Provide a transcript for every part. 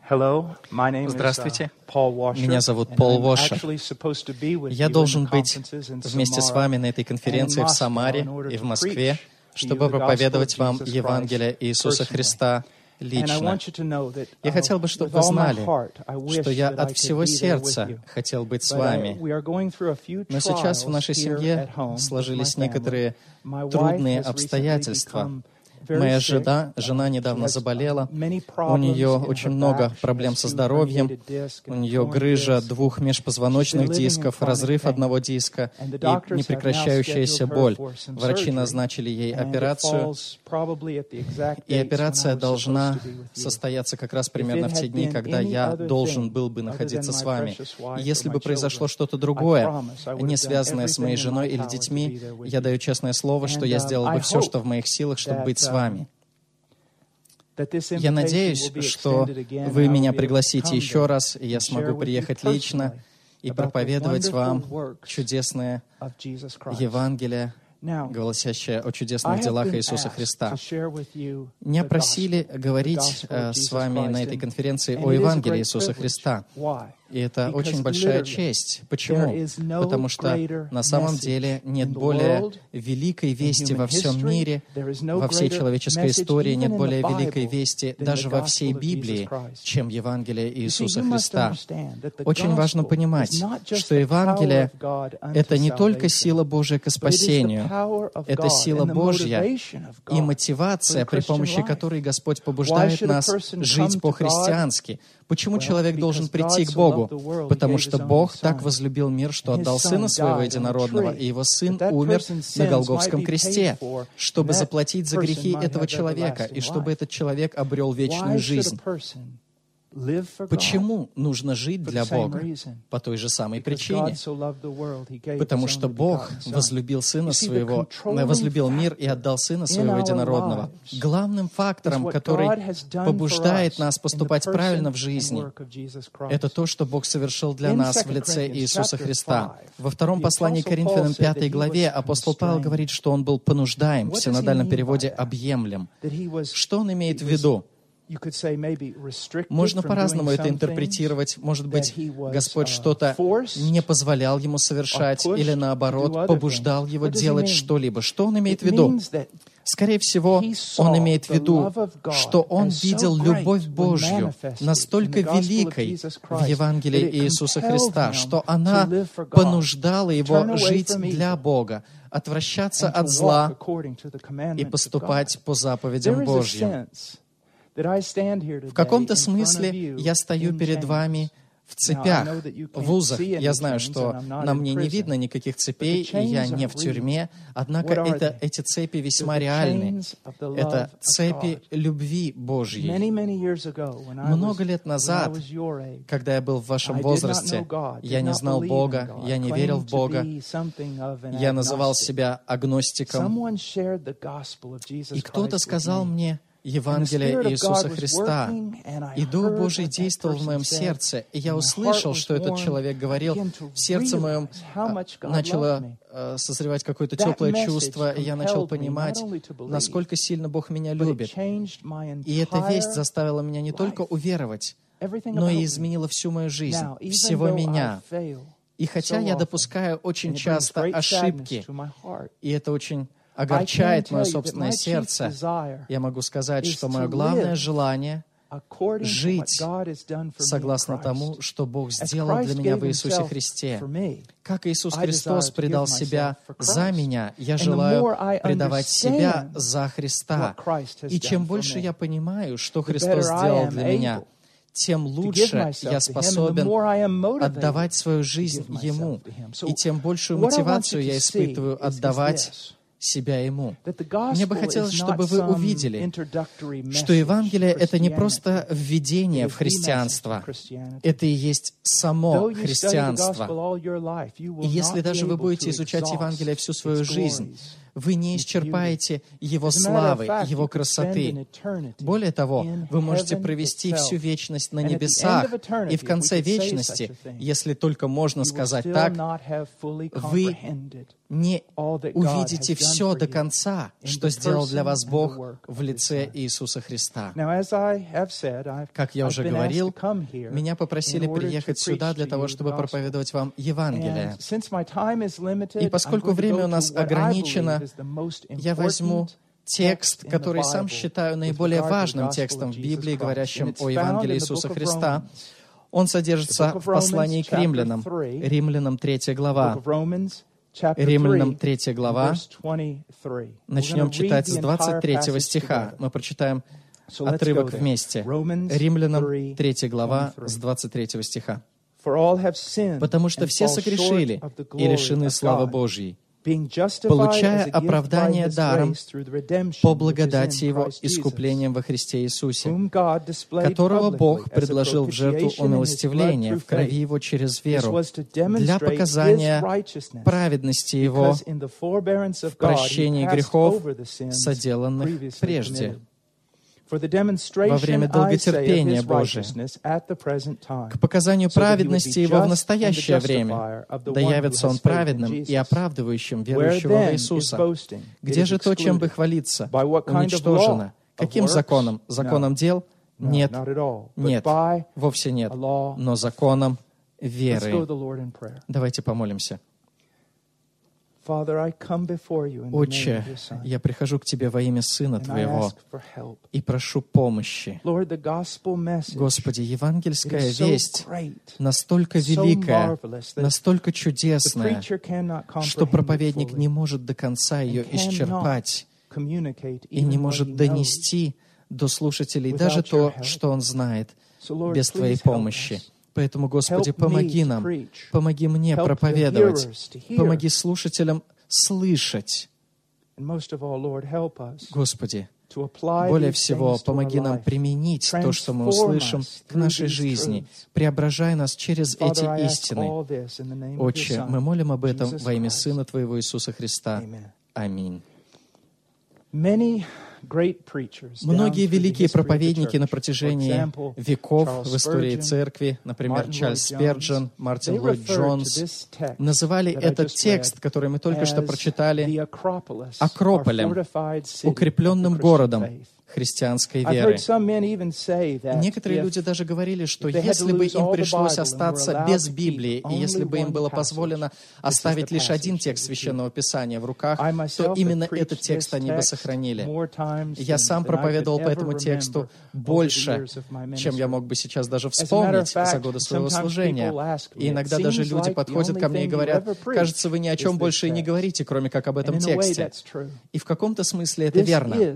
Здравствуйте, меня зовут Пол Уошер. Я должен быть вместе с вами на этой конференции в Самаре и в Москве, чтобы проповедовать вам Евангелие Иисуса Христа лично. Я хотел бы, чтобы вы знали, что я от всего сердца хотел быть с вами. Но сейчас в нашей семье сложились некоторые трудные обстоятельства. Моя жена недавно заболела, у нее очень много проблем со здоровьем, у нее грыжа 2 межпозвоночных дисков, разрыв одного диска и непрекращающаяся боль. Врачи назначили ей операцию, и операция должна состояться как раз примерно в те дни, когда я должен был бы находиться с вами. И если бы произошло что-то другое, не связанное с моей женой или детьми, я даю честное слово, что я сделал бы все, что в моих силах, чтобы быть с вами. Я надеюсь, что вы меня пригласите еще раз, и я смогу приехать лично и проповедовать вам чудесное Евангелие, гласящее о чудесных делах Иисуса Христа. Меня просили говорить с вами на этой конференции о Евангелии Иисуса Христа. И это очень большая честь. Почему? Потому что на самом деле нет более великой вести во всем мире, во всей человеческой истории, нет более великой вести даже во всей Библии, чем Евангелие Иисуса Христа. Очень важно понимать, что Евангелие — это не только сила Божия к спасению, это сила Божья и мотивация, при помощи которой Господь побуждает нас жить по-христиански. Почему человек должен прийти к Богу? Потому что Бог так возлюбил мир, что отдал Сына Своего Единородного, и Его Сын умер на Голгофском кресте, чтобы заплатить за грехи этого человека, и чтобы этот человек обрел вечную жизнь. Почему нужно жить для Бога? По той же самой причине. Потому что Бог возлюбил Сына Своего, возлюбил мир и отдал Сына Своего Единородного. Главным фактором, который побуждает нас поступать правильно в жизни, это то, что Бог совершил для нас в лице Иисуса Христа. Во втором послании к Коринфянам 5 главе апостол Павел говорит, что он был понуждаем, в синодальном переводе «объемлем». Что он имеет в виду? Можно по-разному это интерпретировать. Может быть, Господь что-то не позволял ему совершать, или наоборот, побуждал его делать что-либо. Что он имеет в виду? Скорее всего, он имеет в виду, что он видел любовь Божью настолько великой в Евангелии Иисуса Христа, что она понуждала его жить для Бога, отвращаться от зла и поступать по заповедям Божьим. В каком-то смысле я стою перед вами в цепях, в узах. Я знаю, что на мне не видно никаких цепей, и я не в тюрьме, однако эти цепи весьма реальны. Это цепи любви Божьей. Много лет назад, когда я был в вашем возрасте, я не знал Бога, я не верил в Бога, я называл себя агностиком, и кто-то сказал мне Евангелие Иисуса Христа, и Дух Божий действовал в моем сердце, и я услышал, что этот человек говорил, в сердце моем начало созревать какое-то теплое чувство, и я начал понимать, насколько сильно Бог меня любит. И эта весть заставила меня не только уверовать, но и изменила всю мою жизнь, всего меня. И хотя я допускаю очень часто ошибки, и это очень огорчает мое собственное сердце, я могу сказать, что мое главное желание — жить согласно тому, что Бог сделал для меня в Иисусе Христе. Как Иисус Христос предал Себя за меня, я желаю предавать себя за Христа. И чем больше я понимаю, что Христос сделал для меня, тем лучше я способен отдавать свою жизнь Ему, и тем большую мотивацию я испытываю отдавать себя Ему. Мне бы хотелось, чтобы вы увидели, что Евангелие — это не просто введение в христианство, это и есть само христианство. И если даже вы будете изучать Евангелие всю свою жизнь, вы не исчерпаете Его славы, Его красоты. Более того, вы можете провести всю вечность на небесах, и в конце вечности, если только можно сказать так, вы не увидите все до конца, что сделал для вас Бог в лице Иисуса Христа. Как я уже говорил, меня попросили приехать сюда для того, чтобы проповедовать вам Евангелие. И поскольку время у нас ограничено, я возьму текст, который сам считаю наиболее важным текстом в Библии, говорящим о Евангелии Иисуса Христа. Он содержится в послании к римлянам, Римлянам 3 глава. Римлянам 3 глава. Начнем читать с 23 стиха. Мы прочитаем отрывок вместе. Римлянам 3 глава с 23 стиха. «Потому что все согрешили и лишены славы Божьей, получая оправдание даром по благодати Его искуплением во Христе Иисусе, которого Бог предложил в жертву умилостивления в крови Его через веру для показания праведности Его в прощении грехов, соделанных прежде, во время долготерпения Божия, к показанию праведности Его в настоящее время, да явится Он праведным и оправдывающим верующего в Иисуса. Где же то, чем бы хвалиться? Уничтожено. Каким законом? Законом дел? Нет. Нет. Вовсе нет. Но законом веры. Давайте помолимся. Отче, я прихожу к Тебе во имя Сына Твоего и прошу помощи. Господи, евангельская весть настолько великая, настолько чудесная, что проповедник не может до конца ее исчерпать и не может донести до слушателей даже то, что он знает, без Твоей помощи. Поэтому, Господи, помоги нам, помоги мне проповедовать, помоги слушателям слышать. Господи, более всего, помоги нам применить то, что мы услышим, к нашей жизни. Преображай нас через эти истины. Отче, мы молим об этом во имя Сына Твоего Иисуса Христа. Аминь. Многие великие проповедники на протяжении веков в истории церкви, например, Чарльз Спирджен, Мартин Ллойд Джонс, называли этот текст, который мы только что прочитали, Акрополем, укрепленным городом христианской веры. Некоторые люди даже говорили, что если бы им пришлось остаться без Библии, и если бы им было позволено оставить лишь один текст Священного Писания в руках, то именно этот текст они бы сохранили. Я сам проповедовал по этому тексту больше, чем я мог бы сейчас даже вспомнить за годы своего служения. И иногда даже люди подходят ко мне и говорят: «Кажется, вы ни о чем больше и не говорите, кроме как об этом тексте». И в каком-то смысле это верно.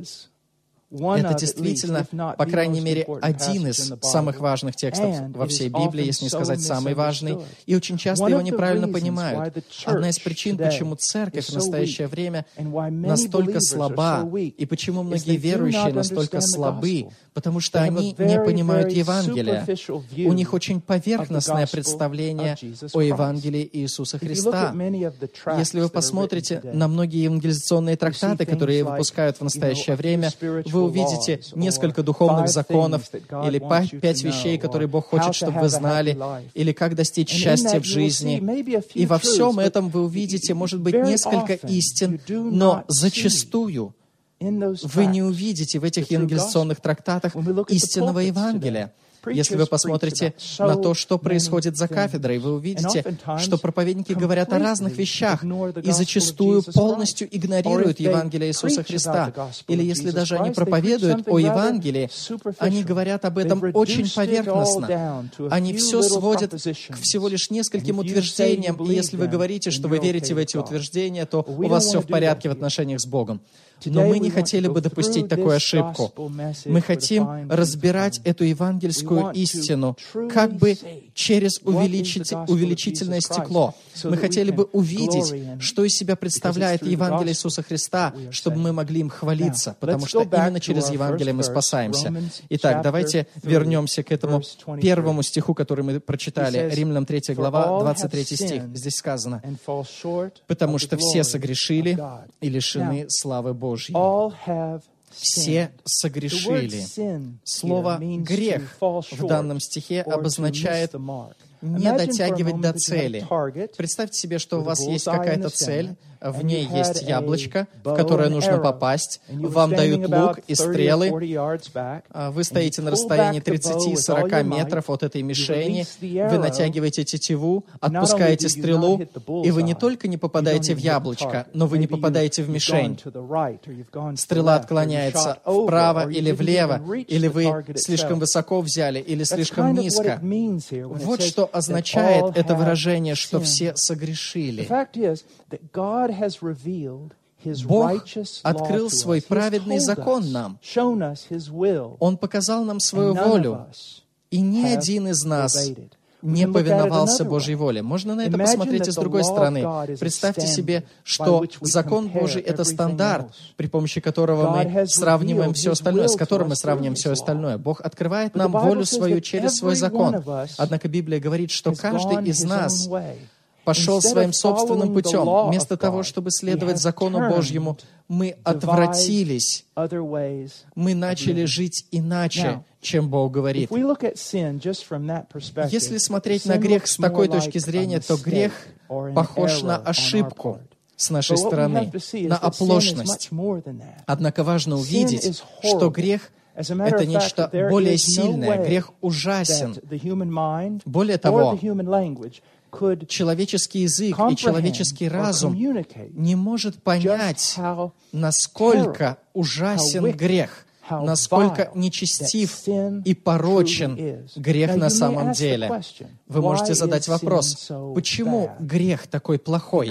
Это действительно, по крайней мере, один из самых важных текстов во всей Библии, если не сказать самый важный, и очень часто его неправильно понимают. Одна из причин, почему церковь в настоящее время настолько слаба, и почему многие верующие настолько слабы, потому что они не понимают Евангелия. У них очень поверхностное представление о Евангелии Иисуса Христа. Если вы посмотрите на многие евангелизационные трактаты, которые выпускают в настоящее время, вы увидите несколько духовных законов или 5 вещей, которые Бог хочет, чтобы вы знали, или как достичь счастья в жизни. И во всем этом вы увидите, может быть, несколько истин, но зачастую вы не увидите в этих евангелизационных трактатах истинного Евангелия. Если вы посмотрите на то, что происходит за кафедрой, вы увидите, что проповедники говорят о разных вещах и зачастую полностью игнорируют Евангелие Иисуса Христа. Или если даже они проповедуют о Евангелии, они говорят об этом очень поверхностно. Они все сводят к всего лишь нескольким утверждениям, и если вы говорите, что вы верите в эти утверждения, то у вас все в порядке в отношениях с Богом. Но мы не хотели бы допустить такую ошибку. Мы хотим разбирать эту евангельскую библейскую истину как бы через увеличительное стекло. Мы хотели бы увидеть, что из себя представляет Евангелие Иисуса Христа, чтобы мы могли им хвалиться, потому что именно через Евангелие мы спасаемся. Итак, давайте вернемся к этому первому стиху, который мы прочитали. Римлянам 3 глава, 23 стих. Здесь сказано: «Потому что все согрешили и лишены славы Божьей». Все согрешили. Слово «грех» в данном стихе обозначает не дотягивать до цели. Представьте себе, что у вас есть какая-то цель, в ней есть яблочко, в которое нужно попасть, вам дают лук и стрелы, вы стоите на расстоянии 30-40 метров от этой мишени, вы натягиваете тетиву, отпускаете стрелу, и вы не только не попадаете в яблочко, но вы не попадаете в мишень. Стрела отклоняется вправо или влево, или вы слишком высоко взяли, или слишком низко. Вот что означает это выражение, что все согрешили. Бог открыл свой праведный закон нам. Он показал нам свою волю. И ни один из нас не повиновался Божьей воле. Можно на это посмотреть и с другой стороны. Представьте себе, что закон Божий — это стандарт, при помощи которого мы сравниваем все остальное, с которым мы сравниваем все остальное. Бог открывает нам волю свою через свой закон. Однако Библия говорит, что каждый из нас пошел своим собственным путем. Вместо того, чтобы следовать закону Божьему, мы отвратились. Мы начали жить иначе, чем Бог говорит. Если смотреть на грех с такой точки зрения, то грех похож на ошибку с нашей стороны, на оплошность. Однако важно увидеть, что грех — это нечто более сильное. Грех ужасен. Более того, человеческий язык и человеческий разум не может понять, насколько ужасен грех, насколько нечестив и порочен грех на самом деле. Вы можете задать вопрос, почему грех такой плохой?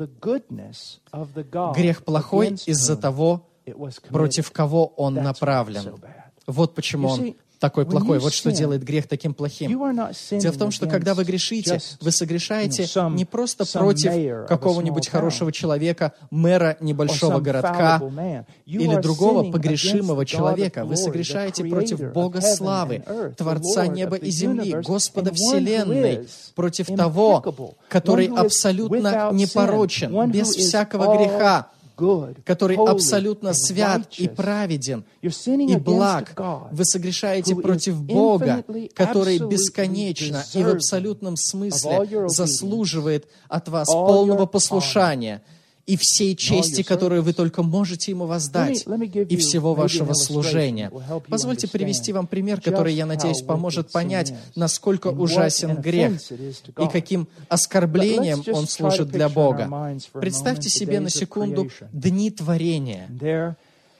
Грех плохой из-за того, против кого он направлен. Вот почему он такой плохой. Вот что делает грех таким плохим. Дело в том, что когда вы грешите, вы согрешаете не просто против какого-нибудь хорошего человека, мэра небольшого городка или другого погрешимого человека. Вы согрешаете против Бога славы, Творца неба и земли, Господа вселенной, против того, который абсолютно непорочен, без всякого греха, который абсолютно свят и праведен и благ. Вы согрешаете против Бога, который бесконечно и в абсолютном смысле заслуживает от вас полного послушания и всей чести, которую вы только можете Ему воздать, и всего вашего служения. Позвольте привести вам пример, который, я надеюсь, поможет понять, насколько ужасен грех и каким оскорблением он служит для Бога. Представьте себе на секунду дни творения.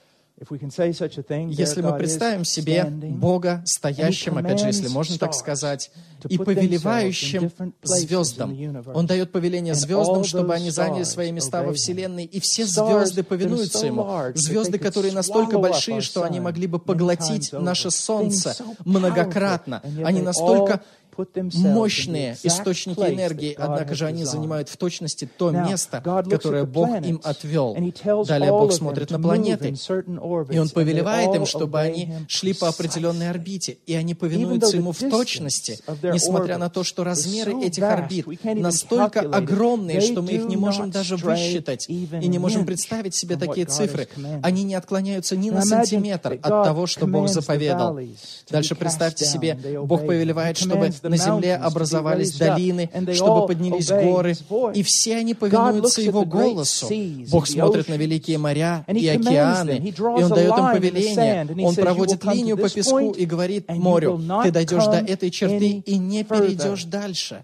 Если мы представим себе Бога стоящим, опять же, если можно так сказать, и повелевающим звездам. Он дает повеление звездам, чтобы они заняли свои места во Вселенной, и все звезды повинуются Ему. Звезды, которые настолько большие, что они могли бы поглотить наше Солнце многократно. Они настолько мощные источники энергии, однако же они занимают в точности то место, которое Бог им отвел. Далее Бог смотрит на планеты, и Он повелевает им, чтобы они шли по определенной орбите, и они повинуются Ему в точности, несмотря на то, что размеры этих орбит настолько огромные, что мы их не можем даже высчитать и не можем представить себе такие цифры. Они не отклоняются ни на сантиметр от того, что Бог заповедал. Дальше представьте себе, Бог повелевает, чтобы на земле образовались долины, чтобы поднялись горы, и все они повинуются Его голосу. Бог смотрит на великие моря и океаны, и Он дает им повеление. Он проводит линию по песку и говорит морю: ты дойдешь до этой черты и не перейдешь дальше.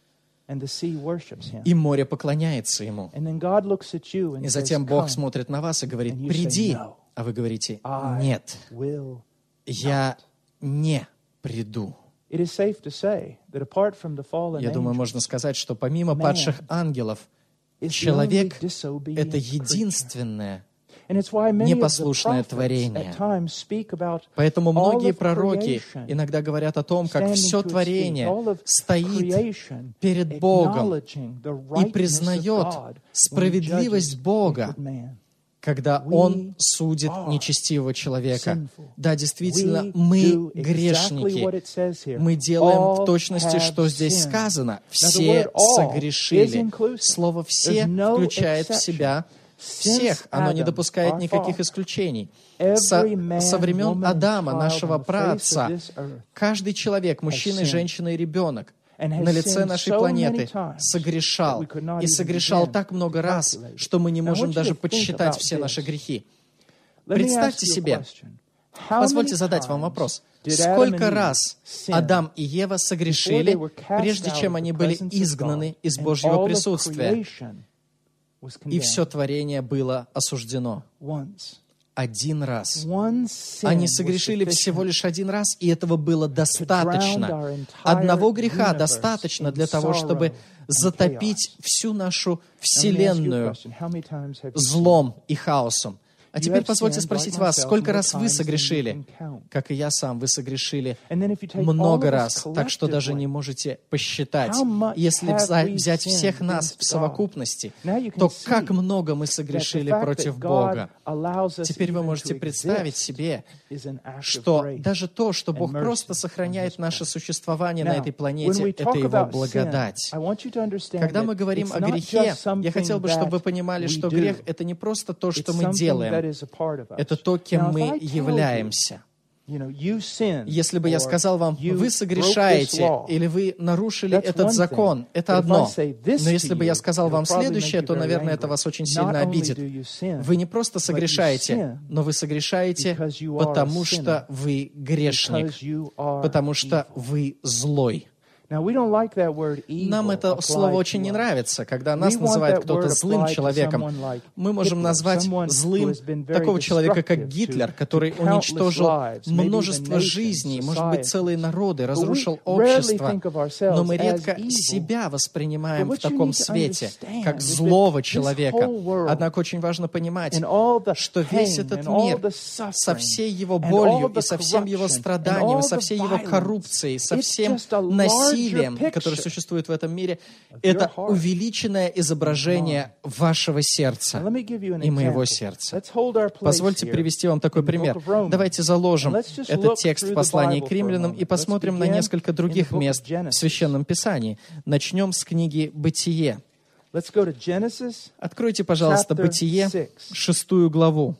И море поклоняется Ему. И затем Бог смотрит на вас и говорит: приди. А вы говорите: нет, я не приду. Я думаю, можно сказать, что помимо падших ангелов, человек — это единственное непослушное творение. Поэтому многие пророки иногда говорят о том, как все творение стоит перед Богом и признает справедливость Бога, когда Он судит нечестивого человека. Да, действительно, мы грешники. Мы делаем в точности, что здесь сказано. Все согрешили. Слово «все» включает в себя всех. Оно не допускает никаких исключений. Со времен Адама, нашего праотца, каждый человек, мужчина, женщина и ребенок, на лице нашей планеты согрешал. И согрешал так много раз, что мы не можем даже подсчитать все наши грехи. Представьте себе, позвольте задать вам вопрос. Сколько раз Адам и Ева согрешили, прежде чем они были изгнаны из Божьего присутствия, и все творение было осуждено? Один раз. Они согрешили всего лишь один раз, и этого было достаточно. Одного греха достаточно для того, чтобы затопить всю нашу Вселенную злом и хаосом. А теперь позвольте спросить вас, сколько раз вы согрешили? Как и я сам, вы согрешили много раз, так что даже не можете посчитать. Если взять всех нас в совокупности, то как много мы согрешили против Бога. Теперь вы можете представить себе, что даже то, что Бог просто сохраняет наше существование на этой планете, это Его благодать. Когда мы говорим о грехе, я хотел бы, чтобы вы понимали, что грех — это не просто то, что мы делаем, это то, кем мы являемся. Если бы я сказал вам, вы согрешаете, или вы нарушили этот закон, это одно. Но если бы я сказал вам следующее, то, наверное, это вас очень сильно обидит. Вы не просто согрешаете, но вы согрешаете, потому что вы грешник, потому что вы злой. Нам это слово очень не нравится, когда нас называет кто-то злым человеком. Мы можем назвать злым такого человека, как Гитлер, который уничтожил множество жизней, может быть, целые народы, разрушил общество. Но мы редко себя воспринимаем в таком свете, как злого человека. Однако очень важно понимать, что весь этот мир со всей его болью и со всем его страданием, и со всей его коррупцией, со всем насилием, которое существует в этом мире, это увеличенное изображение вашего сердца и моего сердца. Позвольте привести вам такой пример. Давайте заложим этот текст в послании к римлянам и посмотрим на несколько других мест в Священном Писании. Начнем с книги «Бытие». Откройте, пожалуйста, «Бытие», 6 главу.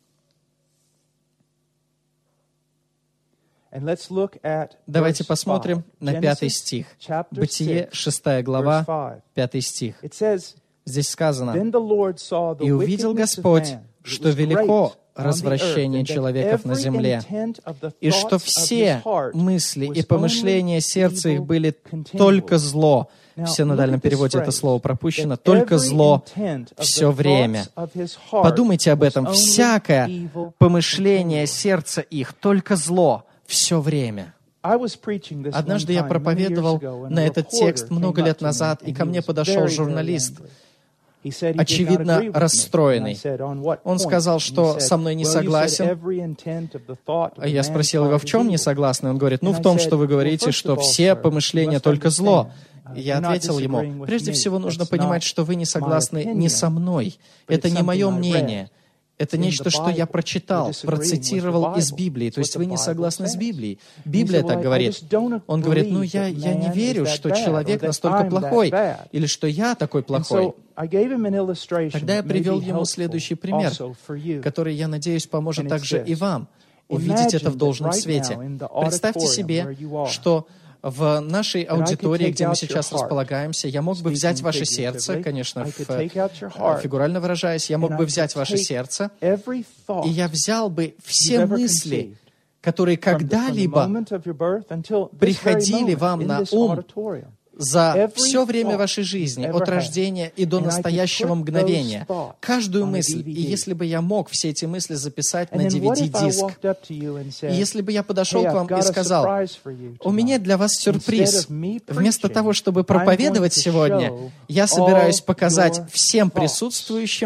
Давайте посмотрим на 5 стих. Бытие, 6 глава, 5 стих. Здесь сказано: «И увидел Господь, что велико развращение человеков на земле, и что все мысли и помышления сердца их были только зло». В синодальном переводе это слово пропущено. «Только зло все время». Подумайте об этом. Всякое помышление сердца их, только зло все время. Однажды я проповедовал на этот текст много лет назад, и ко мне подошел журналист, очевидно расстроенный. Он сказал, что со мной не согласен. Я спросил его, в чем не согласен? Он говорит, в том, что вы говорите, что все помышления только зло. Я ответил ему, прежде всего нужно понимать, что вы не согласны не со мной. Это не мое мнение. Это нечто, что я прочитал, процитировал из Библии. То есть вы не согласны с Библией. Библия так говорит. Он говорит, я не верю, что человек настолько плохой, или что я такой плохой. Тогда я привел ему следующий пример, который, я надеюсь, поможет также и вам увидеть это в должном свете. Представьте себе, что в нашей аудитории, где мы сейчас располагаемся, я мог бы взять ваше сердце, конечно, фигурально выражаясь, я мог бы взять ваше сердце, и я взял бы все мысли, которые когда-либо приходили вам на ум за все время вашей жизни, от рождения и до настоящего мгновения. Каждую мысль. И если бы я мог все эти мысли записать на DVD-диск, и если бы я подошел к вам и сказал, у меня для вас сюрприз. Вместо того, чтобы проповедовать сегодня, я собираюсь показать всем присутствующим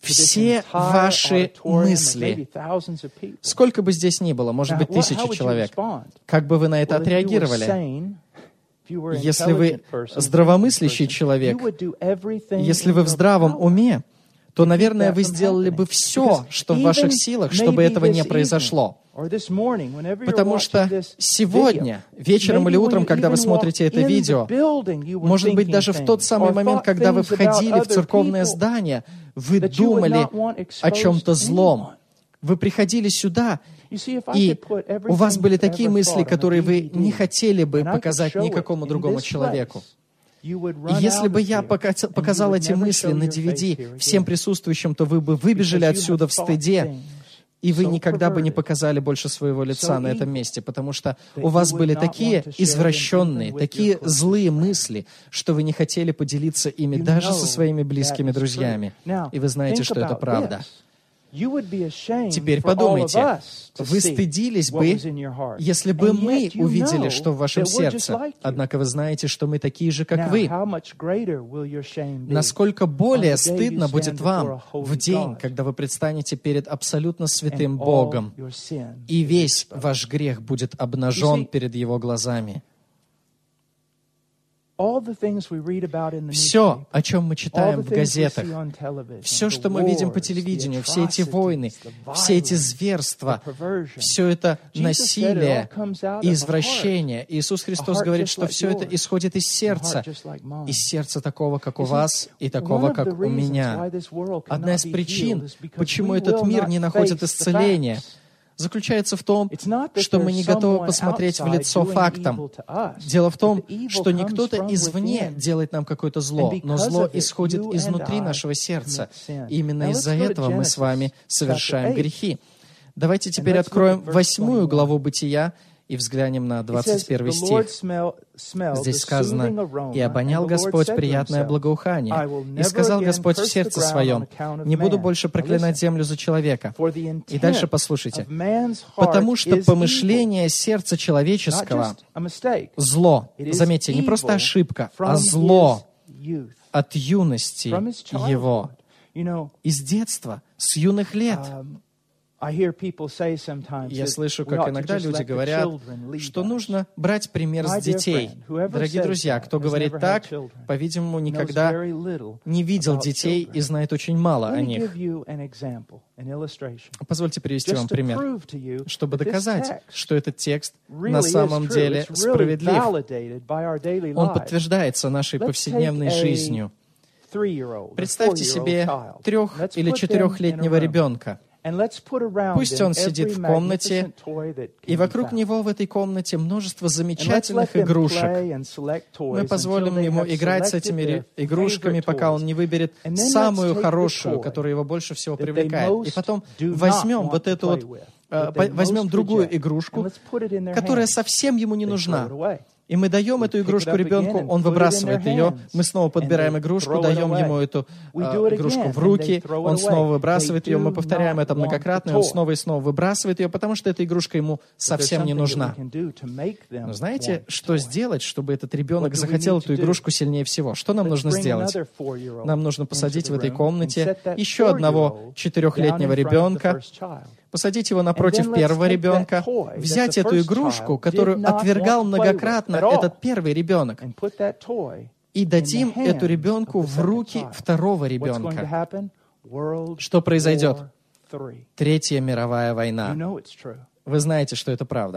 все ваши мысли, сколько бы здесь ни было, может быть, 1000 человек, как бы вы на это отреагировали? Если вы здравомыслящий человек, если вы в здравом уме, то, наверное, вы сделали бы все, что в ваших силах, чтобы этого не произошло. Потому что сегодня, вечером или утром, когда вы смотрите это видео, может быть, даже в тот самый момент, когда вы входили в церковное здание, вы думали о чем-то злом. Вы приходили сюда, и у вас были такие мысли, которые вы не хотели бы показать никакому другому человеку. И если бы я показал эти мысли на DVD всем присутствующим, то вы бы выбежали отсюда в стыде, и вы никогда бы не показали больше своего лица на этом месте, потому что у вас были такие извращенные, такие злые мысли, что вы не хотели поделиться ими даже со своими близкими друзьями. И вы знаете, что это правда. Теперь подумайте, вы стыдились бы, если бы мы увидели, что в вашем сердце. Однако вы знаете, что мы такие же, как вы. Насколько более стыдно будет вам в день, когда вы предстанете перед абсолютно святым Богом, и весь ваш грех будет обнажен перед Его глазами. Все, о чем мы читаем в газетах, все, что мы видим по телевидению, все эти войны, все эти зверства, все это насилие и извращение. Иисус Христос говорит, что все это исходит из сердца такого, как у вас, и такого, как у меня. Одна из причин, почему этот мир не находит исцеления, заключается в том, что мы не готовы посмотреть в лицо фактам. Дело в том, что не кто-то извне делает нам какое-то зло, но зло исходит изнутри нашего сердца. И именно из-за этого мы с вами совершаем грехи. Давайте теперь откроем 8 главу Бытия и взглянем на 21 стих. Здесь сказано: «И обонял Господь приятное благоухание, и сказал Господь в сердце своем: не буду больше проклинать землю за человека». И дальше послушайте. «Потому что помышление сердца человеческого — зло». Заметьте, не просто ошибка, а зло от юности его, из детства, с юных лет. Я слышу, как иногда люди говорят, что нужно брать пример с детей. Дорогие друзья, кто говорит так, по-видимому, никогда не видел детей и знает очень мало о них. Позвольте привести вам пример, чтобы доказать, что этот текст на самом деле справедлив. Он подтверждается нашей повседневной жизнью. Представьте себе 3- или 4-летнего ребенка. Пусть он сидит в комнате, и вокруг него в этой комнате множество замечательных игрушек. Мы позволим ему играть с этими игрушками, пока он не выберет самую хорошую, которая его больше всего привлекает. И потом возьмем возьмем другую игрушку, которая совсем ему не нужна. И мы даем эту игрушку ребенку, он выбрасывает ее, мы снова подбираем игрушку, даем ему эту игрушку в руки, он снова выбрасывает ее, мы повторяем это многократно, и он снова и снова выбрасывает ее, потому что эта игрушка ему совсем не нужна. Но знаете, что сделать, чтобы этот ребенок захотел эту игрушку сильнее всего? Что нам нужно сделать? Нам нужно посадить в этой комнате еще одного 4-летнего ребенка, посадить его напротив первого ребенка, взять эту игрушку, которую отвергал многократно этот первый ребенок, и дадим эту ребенку в руки второго ребенка. Что произойдет? Третья мировая война. Вы знаете, что это правда.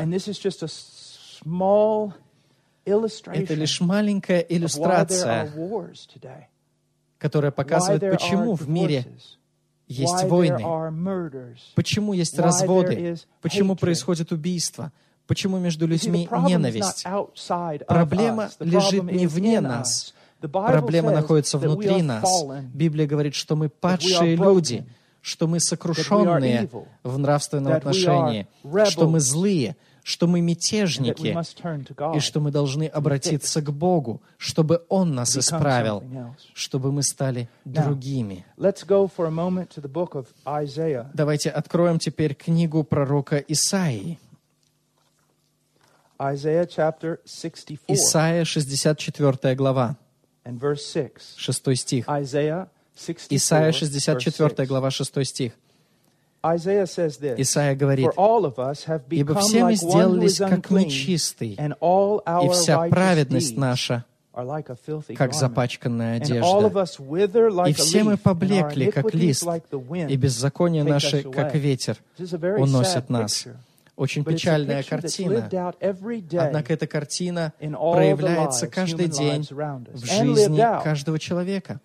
Это лишь маленькая иллюстрация, которая показывает, почему в мире есть войны, почему есть разводы, почему происходят убийства, почему между людьми ненависть. Проблема лежит не вне нас, проблема находится внутри нас. Библия говорит, что мы падшие люди, что мы сокрушенные в нравственном отношении, что мы злые, что мы мятежники, и что мы должны обратиться к Богу, чтобы Он нас исправил, чтобы мы стали другими. Давайте откроем теперь книгу пророка Исаии. Исайя, 64 глава, 6 стих. Исайя 64 глава 6 стих. Исайя говорит: «Ибо все мы сделались, как нечистый, и вся праведность наша, как запачканная одежда. И все мы поблекли, как лист, и беззаконие наше, как ветер, уносит нас». Очень печальная картина. Однако эта картина проявляется каждый день в жизни каждого человека.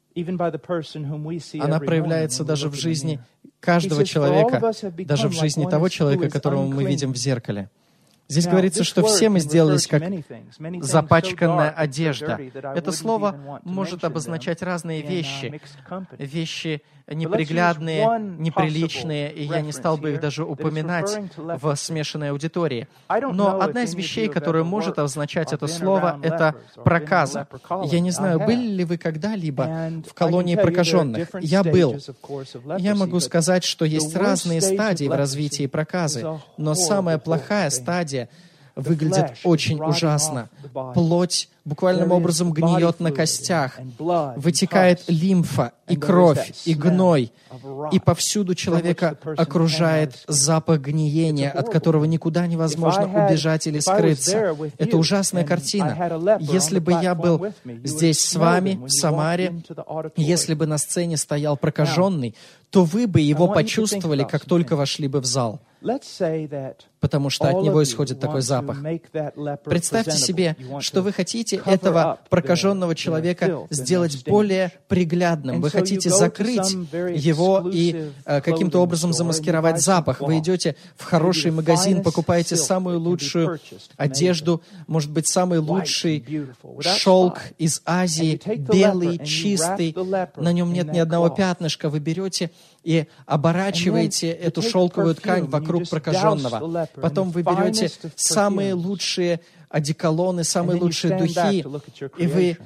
Она проявляется даже в жизни каждого человека, даже в жизни того человека, которого мы видим в зеркале. Здесь говорится, что все мы сделались как запачканная одежда. Это слово может обозначать разные вещи. Вещи неприглядные, неприличные, и я не стал бы их даже упоминать в смешанной аудитории. Но одна из вещей, которую может означать это слово, это проказа. Я не знаю, были ли вы когда-либо в колонии прокаженных? Я был. Я могу сказать, что есть разные стадии в развитии проказы, но самая плохая стадия выглядит очень ужасно. Плоть буквальным образом гниет на костях, вытекает лимфа, и кровь, и гной, и повсюду человека окружает запах гниения, от которого никуда невозможно убежать или скрыться. Это ужасная картина. Если бы я был здесь с вами, в Самаре, если бы на сцене стоял прокаженный, то вы бы его почувствовали, как только вошли бы в зал, потому что от него исходит такой запах. Представьте себе, что вы хотите этого прокаженного человека сделать более приглядным. Вы хотите закрыть его и каким-то образом замаскировать запах. Вы идете в хороший магазин, покупаете самую лучшую одежду, может быть, самый лучший шелк из Азии, белый, чистый, на нем нет ни одного пятнышка. Вы берете и оборачиваете эту шелковую ткань вокруг прокаженного. Потом вы берете самые лучшие одеколоны, самые лучшие духи, и вы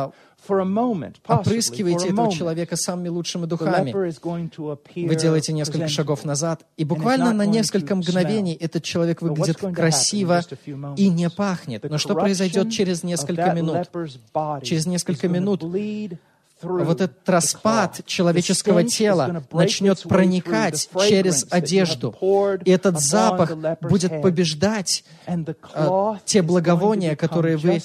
опрыскиваете этого человека самыми лучшими духами. Вы делаете несколько шагов назад, и буквально на несколько мгновений этот человек выглядит красиво и не пахнет. Но что произойдет через несколько минут? Через несколько минут вот этот распад человеческого тела начнет проникать через одежду, и этот запах будет побеждать те благовония, которые вы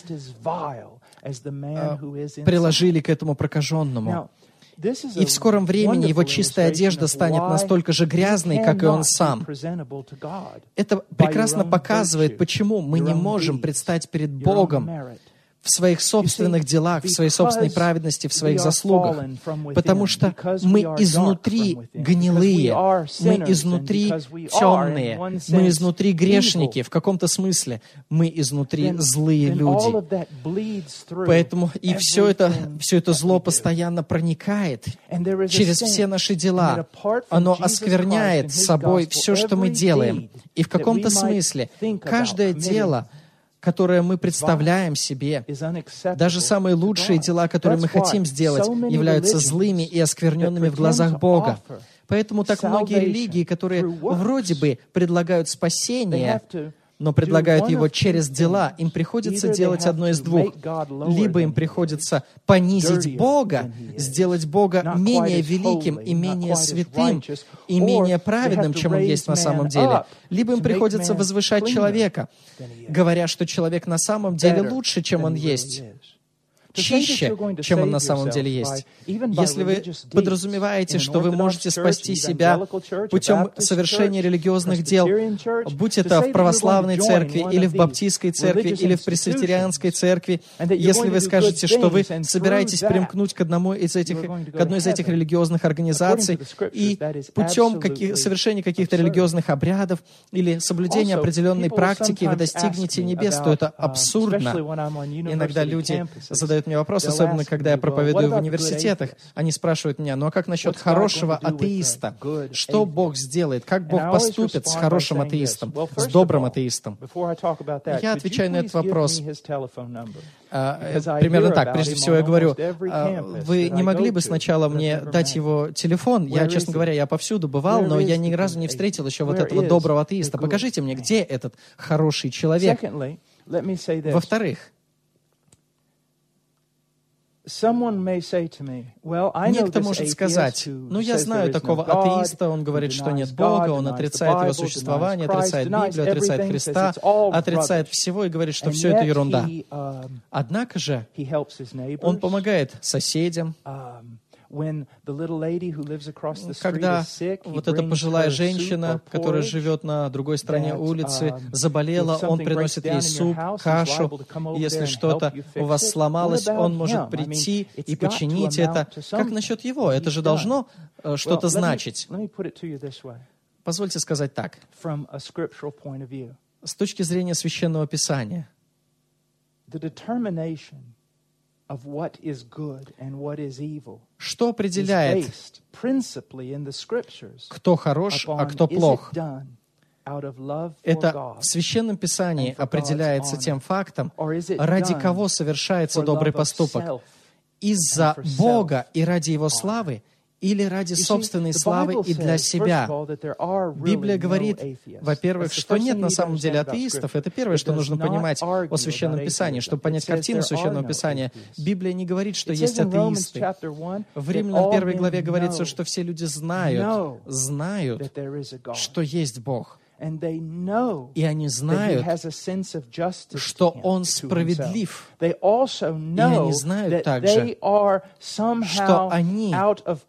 приложили к этому прокаженному. И в скором времени его чистая одежда станет настолько же грязной, как и он сам. Это прекрасно показывает, почему мы не можем предстать перед Богом в своих собственных делах, в своей собственной праведности, в своих заслугах, потому что мы изнутри гнилые, мы изнутри темные, мы изнутри грешники, в каком-то смысле мы изнутри злые люди. Поэтому и все это зло постоянно проникает через все наши дела. Оно оскверняет собой все, что мы делаем. И в каком-то смысле каждое дело, которое мы представляем себе, даже самые лучшие дела, которые мы хотим сделать, являются злыми и оскверненными в глазах Бога. Поэтому так многие религии, которые вроде бы предлагают спасение, но предлагают его через дела, им приходится делать одно из двух. Либо им приходится понизить Бога, сделать Бога менее великим и менее святым, и менее праведным, чем он есть на самом деле. Либо им приходится возвышать человека, говоря, что человек на самом деле лучше, чем он есть, чище, чем он на самом деле есть. Если вы подразумеваете, что вы можете спасти себя путем совершения религиозных дел, будь это в православной церкви, или в баптистской церкви, или в пресвитерианской церкви, если вы скажете, что вы собираетесь примкнуть к одной из этих религиозных организаций, и путем совершения каких-то религиозных обрядов или соблюдения определенной практики вы достигнете небес, то это абсурдно. Иногда люди задают мне вопрос, особенно когда я проповедую в университетах. Они спрашивают меня, ну а как насчет хорошего атеиста? Что Бог сделает? Как Бог поступит с хорошим атеистом, с добрым атеистом? Я отвечаю на этот вопрос примерно так. Прежде всего я говорю, вы не могли бы сначала мне дать его телефон? Я, честно говоря, я повсюду бывал, но я ни разу не встретил еще вот этого доброго атеиста. Покажите мне, где этот хороший человек. Во-вторых, Некто может сказать, ну, я знаю такого атеиста, он говорит, что нет Бога, он отрицает его существование, отрицает Библию, отрицает Христа, отрицает всего и говорит, что все это ерунда. Однако же он помогает соседям. Когда вот эта пожилая женщина, которая живет на другой стороне улицы, заболела, он приносит ей суп, кашу. Если что-то у вас сломалось, он может прийти и починить это. Как насчет его? Это же должно что-то значить. Позвольте сказать так. С точки зрения Священного Писания, что определяет, кто хорош, а кто плох? Это в Священном Писании определяется тем фактом, ради кого совершается добрый поступок. Из-за Бога и ради Его славы, или ради собственной славы и для себя. Библия говорит, во-первых, что нет на самом деле атеистов. Это первое, что нужно понимать о Священном Писании. Чтобы понять картину Священного Писания, Библия не говорит, что есть атеисты. В Римлянам 1 главе говорится, что все люди знают, что есть Бог. И они знают, что Он справедлив. И они знают также, что они не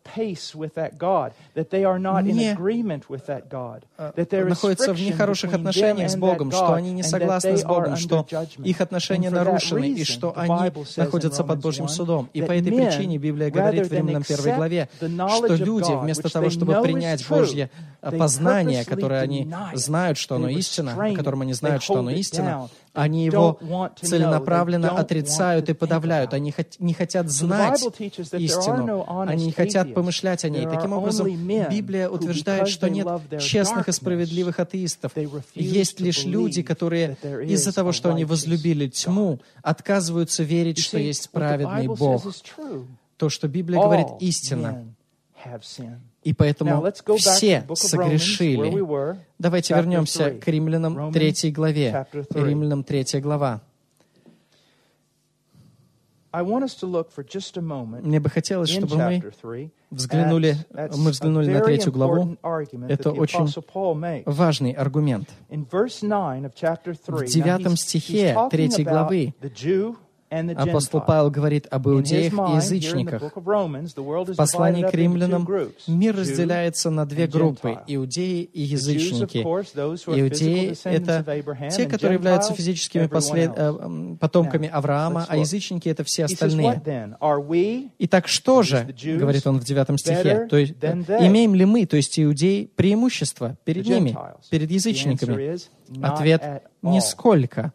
находятся в нехороших отношениях с Богом, что они не согласны с Богом, что их отношения нарушены, и что они находятся под Божьим судом. И по этой причине Библия говорит в Римлянам 1 главе, что люди, вместо того, чтобы принять Божье познание, которое они знают, что оно истина, о котором они знают, что оно истина, они его целенаправленно отрицают и подавляют. Они не хотят знать истину, они не хотят помышлять о ней. Таким образом, Библия утверждает, что нет честных и справедливых атеистов. Есть лишь люди, которые из-за того, что они возлюбили тьму, отказываются верить, что есть праведный Бог. То, что Библия говорит, истина. И поэтому все согрешили. Давайте вернемся к Римлянам 3 главе. Римлянам 3 глава. Мне бы хотелось, чтобы мы взглянули на 3 главу. Это очень важный аргумент. В 9 стихе 3 главы апостол Павел говорит об иудеях и язычниках. В послании к римлянам мир разделяется на две группы — иудеи и язычники. Иудеи — это те, которые являются физическими потомками Авраама, а язычники — это все остальные. Итак, что же, говорит он в 9 стихе, то есть, имеем ли мы, то есть иудеи, преимущество перед ними, перед язычниками? Ответ — нисколько.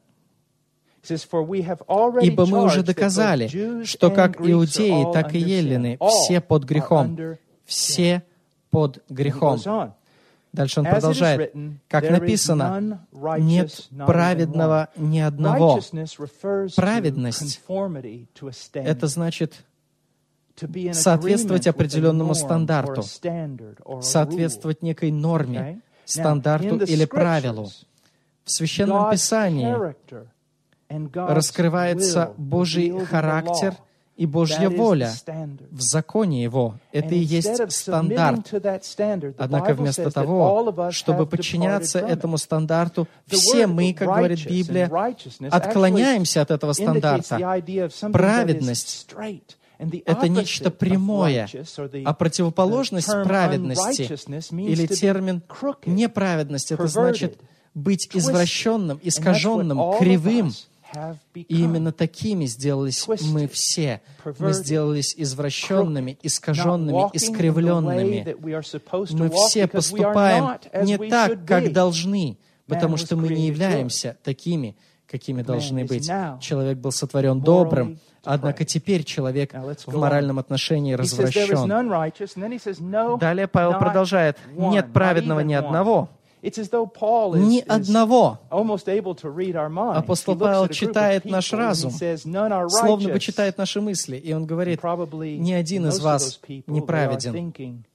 Ибо мы уже доказали, что как иудеи, так и еллины, все под грехом. Все под грехом. Дальше он продолжает. Как написано, нет праведного ни одного. Праведность — это значит соответствовать определенному стандарту, соответствовать некой норме, стандарту или правилу. В Священном Писании раскрывается Божий характер и Божья воля в законе Его. Это и есть стандарт. Однако вместо того, чтобы подчиняться этому стандарту, все мы, как говорит Библия, отклоняемся от этого стандарта. Праведность — это нечто прямое, а противоположность праведности или термин «неправедность» — это значит быть извращенным, искаженным, кривым. И именно такими сделались мы все. Мы сделались извращенными, искаженными, искривленными. Мы все поступаем не так, как должны, потому что мы не являемся такими, какими должны быть. Человек был сотворен добрым, однако теперь человек в моральном отношении развращен. Далее Павел продолжает. Нет праведного ни одного. Ни одного. Апостол Павел читает наш разум, словно бы читает наши мысли, и он говорит, ни один из вас не праведен.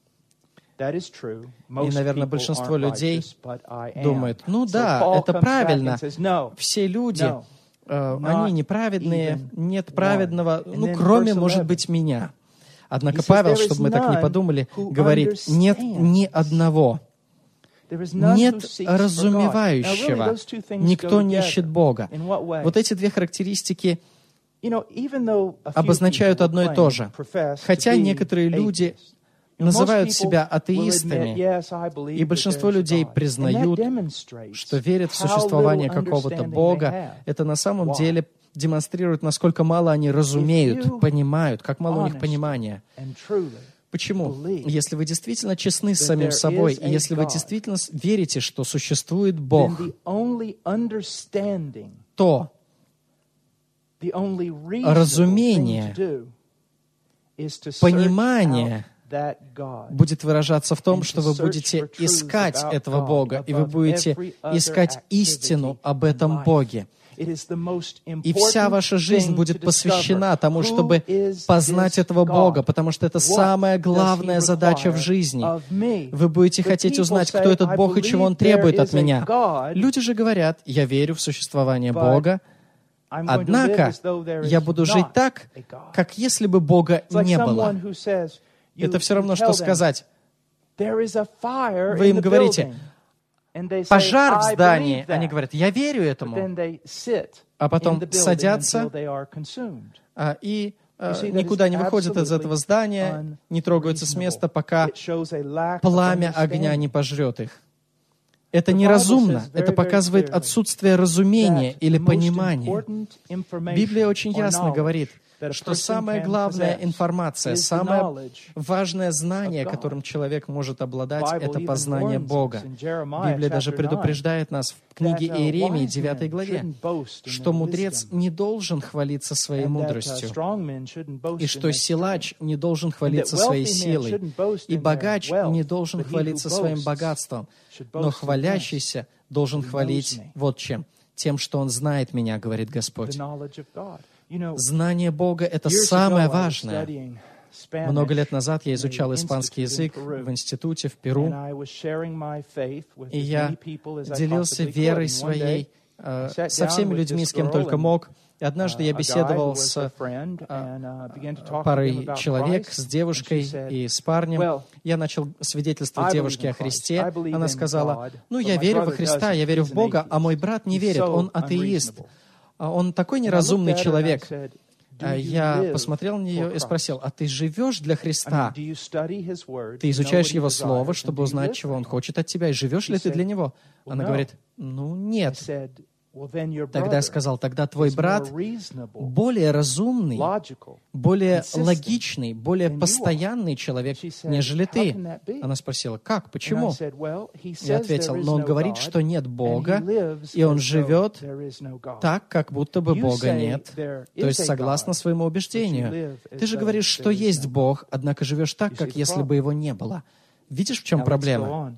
И, наверное, большинство людей думают, ну да, это правильно. Все люди они неправедные, нет праведного, кроме, может быть, меня. Однако Павел, чтобы мы так не подумали, говорит, нет ни одного. Нет разумевающего. Никто не ищет Бога. Вот эти две характеристики обозначают одно и то же. Хотя некоторые люди называют себя атеистами, и большинство людей признают, что верят в существование какого-то Бога, это на самом деле демонстрирует, насколько мало они разумеют, понимают, как мало у них понимания. Почему? Если вы действительно честны с самим собой, и если вы действительно верите, что существует Бог, то разумение, понимание будет выражаться в том, что вы будете искать этого Бога, и вы будете искать истину об этом Боге. И вся ваша жизнь будет посвящена тому, чтобы познать этого Бога, потому что это самая главная задача в жизни. Вы будете хотеть узнать, кто этот Бог и чего Он требует от меня. Люди же говорят, я верю в существование Бога, однако я буду жить так, как если бы Бога не было. Это все равно, что сказать, вы им говорите, пожар в здании, они говорят, я верю этому, а потом садятся и никуда не выходят из этого здания, не трогаются с места, пока пламя огня не пожрет их. Это неразумно, это показывает отсутствие разумения или понимания. Библия очень ясно говорит, что самая главная информация, самое важное знание, которым человек может обладать, это познание Бога. Библия даже предупреждает нас в книге Иеремии, 9 главе, что мудрец не должен хвалиться своей мудростью, и что силач не должен хвалиться своей силой, и богач не должен хвалиться своим богатством, но хвалящийся должен хвалить вот чем. Тем, что он знает меня, говорит Господь. Знание Бога — это самое важное. Много лет назад я изучал испанский язык в институте в Перу, и я делился верой своей со всеми людьми, с кем только мог. И однажды я беседовал с парой человек, с девушкой и с парнем. Я начал свидетельствовать девушке о Христе. Она сказала, я верю во Христа, я верю в Бога, а мой брат не верит, он атеист. Он такой неразумный человек. Я посмотрел на нее и спросил, а ты живешь для Христа? Ты изучаешь Его Слово, чтобы узнать, чего Он хочет от тебя, и живешь ли ты для Него? Она говорит, нет. Тогда я сказал, тогда твой брат более разумный, более логичный, более постоянный человек, нежели ты. Она спросила, как, почему? Я ответил, но он говорит, что нет Бога, и он живет так, как будто бы Бога нет, то есть согласно своему убеждению. Ты же говоришь, что есть Бог, однако живешь так, как если бы Его не было. Видишь, в чем проблема?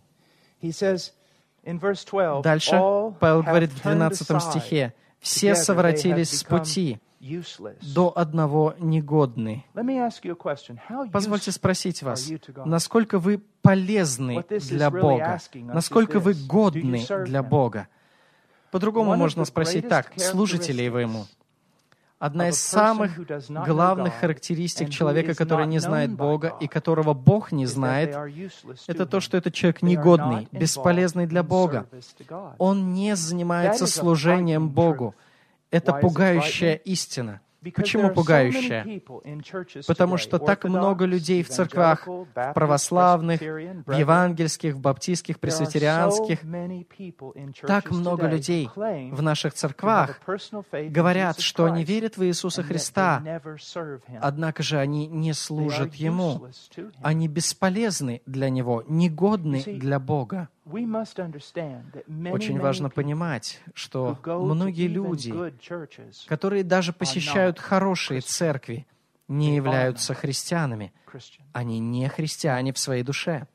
Дальше Павел говорит в 12 стихе, «Все совратились с пути, до одного негодны». Позвольте спросить вас, насколько вы полезны для Бога? Насколько вы годны для Бога? По-другому можно спросить так, служите ли вы Ему? Одна из самых главных характеристик человека, который не знает Бога и которого Бог не знает, это то, что этот человек негодный, бесполезный для Бога. Он не занимается служением Богу. Это пугающая истина. Почему пугающая? Потому что так много людей в церквах, в православных, в евангельских, в баптистских, пресвитерианских, так много людей в наших церквах говорят, что они верят в Иисуса Христа, однако же они не служат Ему. Они бесполезны для Него, негодны для Бога. Очень важно понимать, что многие люди, которые даже посещают хорошие церкви, не являются христианами. Они не христиане в своей душе.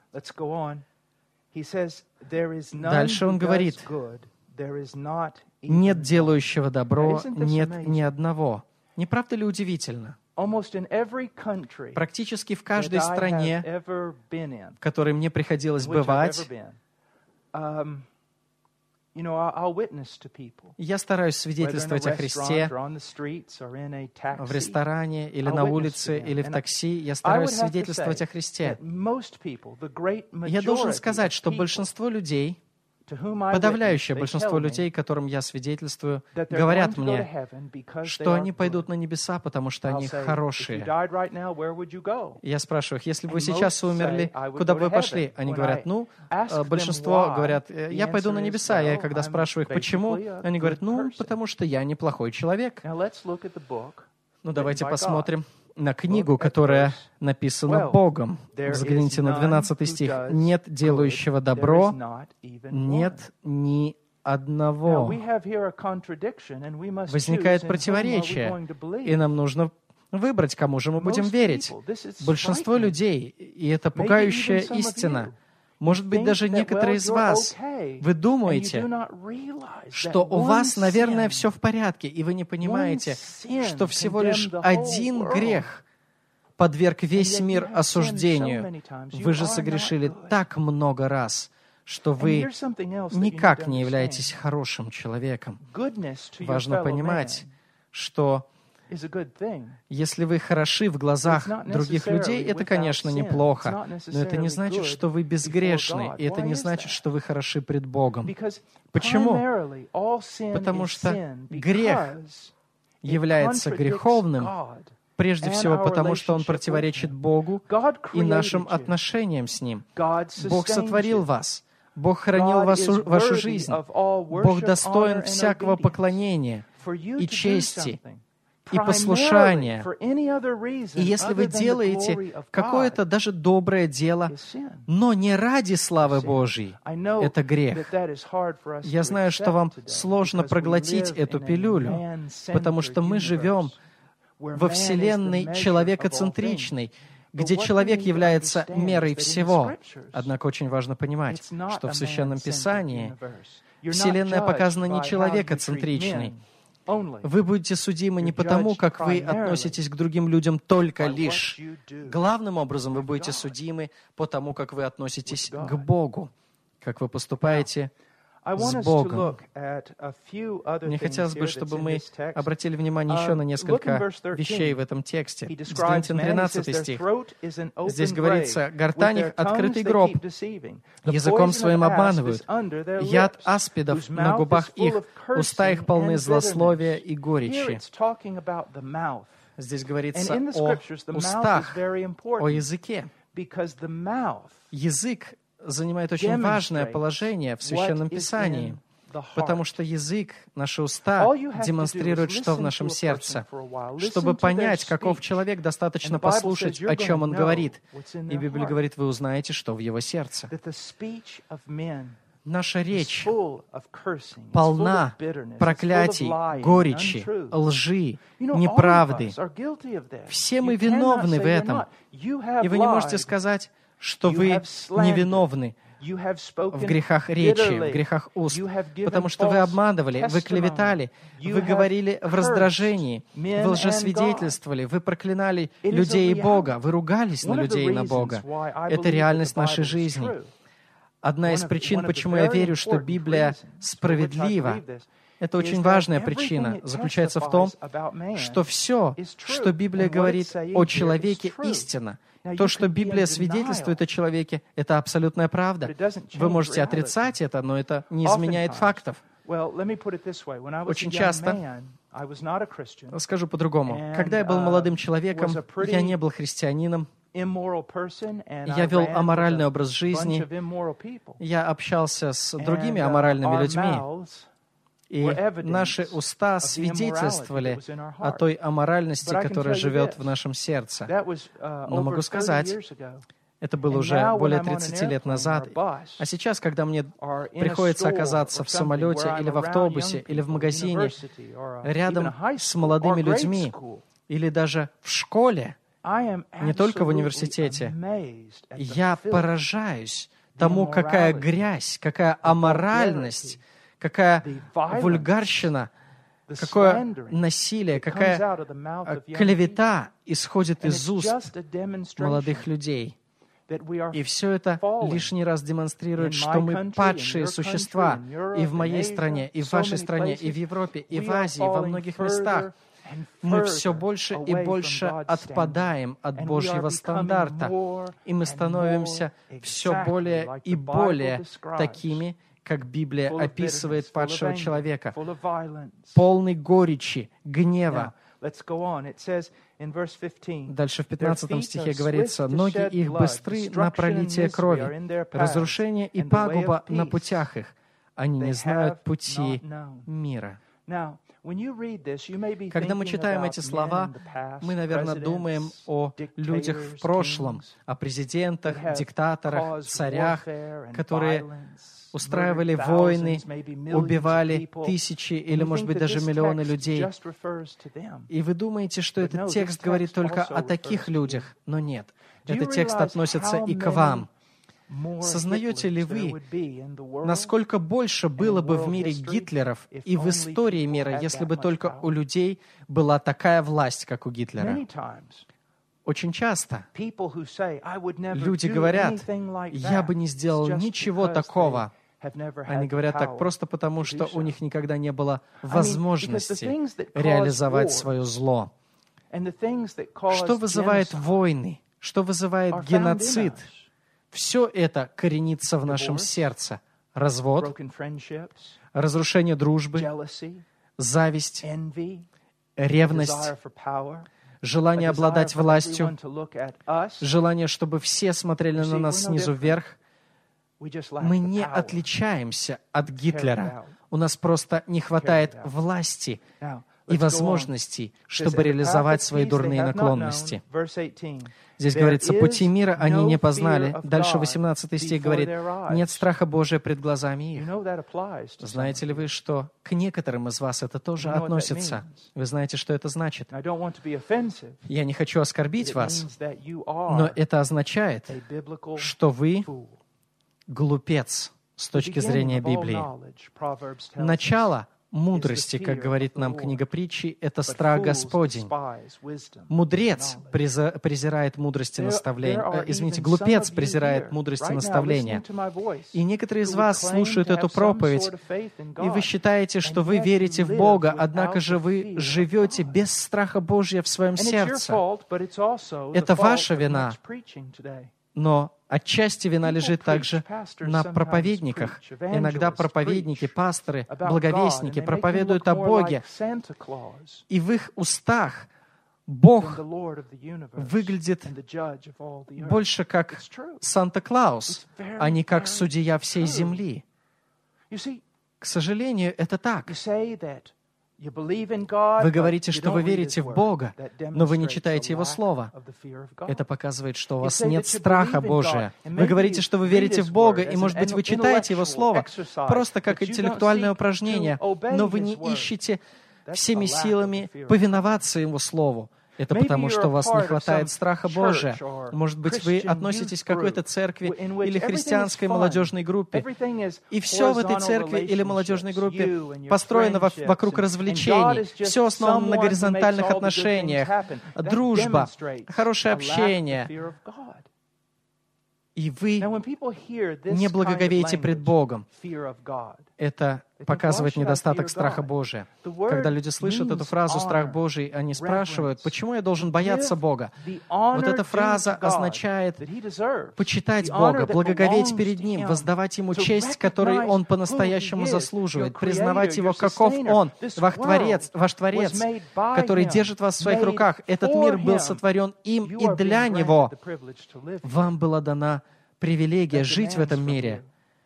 Дальше он говорит, «Нет делающего добро, нет ни одного». Не правда ли удивительно? Практически в каждой стране, в которой мне приходилось бывать, Я стараюсь свидетельствовать о Христе в ресторане или на улице, или в такси. Я стараюсь свидетельствовать о Христе. Я должен сказать, что большинство людей, подавляющее большинство людей, которым я свидетельствую, говорят мне, что они пойдут на небеса, потому что они хорошие. Я спрашиваю их, если бы вы сейчас умерли, куда бы вы пошли? Они говорят, большинство говорят, я пойду на небеса. Я когда спрашиваю их, почему, они говорят, потому что я неплохой человек. Давайте посмотрим на книгу, которая написана Богом. Взгляните на 12 стих. «Нет делающего добро, нет ни одного». Возникает противоречие, и нам нужно выбрать, кому же мы будем верить. Большинство людей, и это пугающая истина, может быть, даже некоторые из вас, вы думаете, что у вас, наверное, все в порядке, и вы не понимаете, что всего лишь один грех подверг весь мир осуждению. Вы же согрешили так много раз, что вы никак не являетесь хорошим человеком. Важно понимать, что если вы хороши в глазах других людей, это, конечно, неплохо, но это не значит, что вы безгрешны, и это не значит, что вы хороши пред Богом. Почему? Потому что грех является греховным, прежде всего потому, что он противоречит Богу и нашим отношениям с Ним. Бог сотворил вас, Бог хранил вашу жизнь, Бог достоин всякого поклонения и чести, и послушания. И если вы делаете какое-то даже доброе дело, но не ради славы Божьей, это грех. Я знаю, что вам сложно проглотить эту пилюлю, потому что мы живем во вселенной человекоцентричной, где человек является мерой всего. Однако очень важно понимать, что в Священном Писании вселенная показана не человекоцентричной. Вы будете судимы не потому, как вы относитесь к другим людям только лишь. Главным образом вы будете судимы по тому, как вы относитесь к Богу, как вы поступаете с Богом. Мне хотелось бы, чтобы мы обратили внимание еще на несколько вещей в этом тексте. Взгляните на 13 стих. Здесь говорится, «Гортань их — открытый гроб, языком своим обманывают, яд аспидов на губах их, уста их полны злословия и горечи». Здесь говорится о устах, о языке. Язык занимает очень важное положение в Священном Писании, потому что язык, наши уста демонстрируют, что в нашем сердце. Чтобы понять, каков человек, достаточно послушать, о чем он говорит. И Библия говорит, вы узнаете, что в его сердце. Наша речь полна проклятий, горечи, лжи, неправды. Все мы виновны в этом. И вы не можете сказать, что вы невиновны в грехах речи, в грехах уст, потому что вы обманывали, вы клеветали, вы говорили в раздражении, вы лжесвидетельствовали, вы проклинали людей и Бога, вы ругались на людей и на Бога. Это реальность нашей жизни. Одна из причин, почему я верю, что Библия справедлива, это очень важная причина, заключается в том, что все, что Библия говорит о человеке, истина. То, что Библия свидетельствует о человеке, это абсолютная правда. Вы можете отрицать это, но это не изменяет фактов. Очень часто, скажу по-другому, когда я был молодым человеком, я не был христианином, я вел аморальный образ жизни, я общался с другими аморальными людьми, и наши уста свидетельствовали о той аморальности, которая живет в нашем сердце. Но могу сказать, это было уже более 30 лет назад. А сейчас, когда мне приходится оказаться в самолете или в автобусе, или в магазине, рядом с молодыми людьми, или даже в школе, не только в университете, я поражаюсь тому, какая грязь, какая аморальность, какая вульгарщина, какое насилие, какая клевета исходит из уст молодых людей. И все это лишний раз демонстрирует, что мы падшие существа и в моей стране, и в вашей стране, и в Европе, и в Азии, во многих местах. Мы все больше и больше отпадаем от Божьего стандарта, и мы становимся все более и более такими, как Библия описывает падшего человека, полный горечи, гнева. Дальше в 15 стихе говорится: «Ноги их быстры на пролитие крови, разрушение и пагуба на путях их. Они не знают пути мира». Когда мы читаем эти слова, мы, наверное, думаем о людях в прошлом, о президентах, диктаторах, царях, которые устраивали войны, убивали тысячи или, может быть, даже миллионы людей. И вы думаете, что этот текст говорит только о таких людях, но нет. Этот текст относится и к вам. Сознаете ли вы, насколько больше было бы в мире Гитлеров и в истории мира, если бы только у людей была такая власть, как у Гитлера? Очень часто люди говорят: «Я бы не сделал ничего такого». Они говорят так просто потому, что у них никогда не было возможности реализовать свое зло. Что вызывает войны? Что вызывает геноцид? Все это коренится в нашем сердце. Развод, разрушение дружбы, зависть, ревность, желание обладать властью, желание, чтобы все смотрели на нас снизу вверх. Мы не отличаемся от Гитлера. У нас просто не хватает власти и возможностей, чтобы реализовать свои дурные наклонности. Здесь говорится: «Пути мира они не познали». Дальше 18 стих говорит: «Нет страха Божия пред глазами их». Знаете ли вы, что к некоторым из вас это тоже относится? Вы знаете, что это значит? Я не хочу оскорбить вас, но это означает, что вы глупец с точки зрения Библии. Начало мудрости, как говорит нам книга Притчи, это страх Господень. Мудрец презирает мудрость и наставление. Глупец презирает мудрость и наставление. И некоторые из вас слушают эту проповедь, и вы считаете, что вы верите в Бога, однако же вы живете без страха Божия в своем сердце. Это ваша вина. Но отчасти вина лежит также на проповедниках. Иногда проповедники, пасторы, благовестники проповедуют о Боге, и в их устах Бог выглядит больше как Санта-Клаус, а не как судья всей земли. К сожалению, это так. Вы говорите, что вы верите в Бога, но вы не читаете Его Слово. Это показывает, что у вас нет страха Божия. Вы говорите, что вы верите в Бога, и, может быть, вы читаете Его Слово просто как интеллектуальное упражнение, но вы не ищете всеми силами повиноваться Его Слову. Это потому, что у вас не хватает страха Божия. Может быть, вы относитесь к какой-то церкви или христианской молодежной группе, и все в этой церкви или молодежной группе построено вокруг развлечений, все основано на горизонтальных отношениях, дружба, хорошее общение. И вы не благоговеете пред Богом. Это показывает недостаток страха Божия. Когда люди слышат эту фразу «страх Божий», они спрашивают: «Почему я должен бояться Бога?» Вот эта фраза означает почитать Бога, благоговеть перед Ним, воздавать Ему честь, которой Он по-настоящему заслуживает, признавать Его, каков Он, ваш Творец, который держит вас в своих руках. Этот мир был сотворен им и для Него. Вам была дана привилегия жить в этом мире.